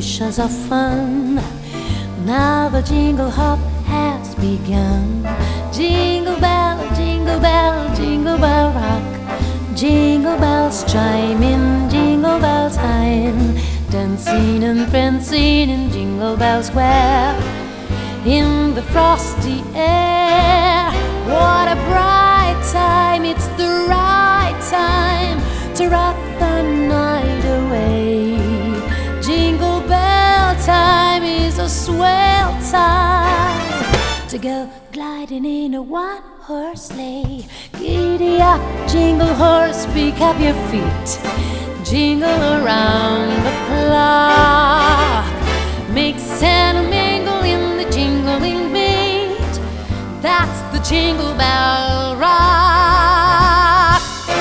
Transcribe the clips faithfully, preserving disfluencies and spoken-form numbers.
bushels of fun. Now the jingle hop has begun. Jingle bell, jingle bell, jingle bell rock. Jingle bells chime in jingle bell time. Dancing and prancing in Jingle Bell Square. In the frosty air, what a bright time. It's the right time to rock the night away. Jingle bell time is a swell time to go gliding in a one-horse sleigh. Giddy up, jingle horse, pick up your feet. Jingle around the clock. Mix and mingle in the jingling beat. That's the Jingle Bell Rock.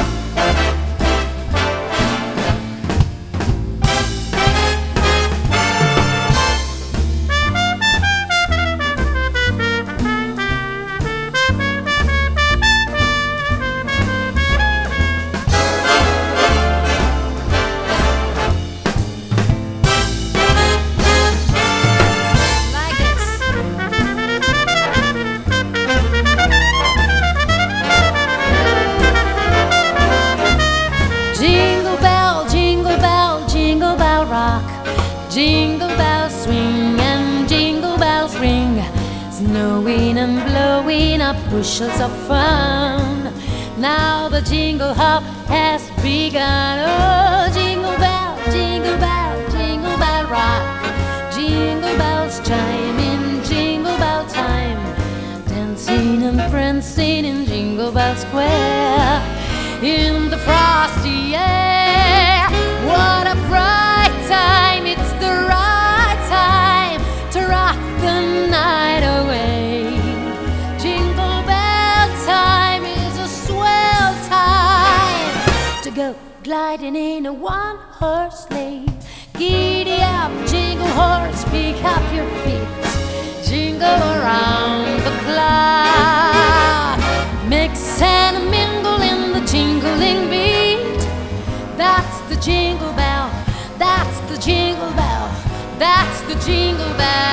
Jingle bells swing and jingle bells ring, snowing and blowing up bushels of fun. Now the jingle hop has begun. Oh, jingle bell, jingle bell, jingle bell rock. Jingle bells chime in jingle bell time. Dancing and prancing in Jingle Bell Square. In the frosty air, what a bright time. It's the right time to rock the night away. Jingle bell time is a swell time to go gliding in a one-horse sleigh. Giddy up, jingle horse, pick up your feet. Jingle around the clock. Mix and mingle in the jingling beat. That's the Jingle Bell. That's the Jingle Bell. That's the Jingle Bell.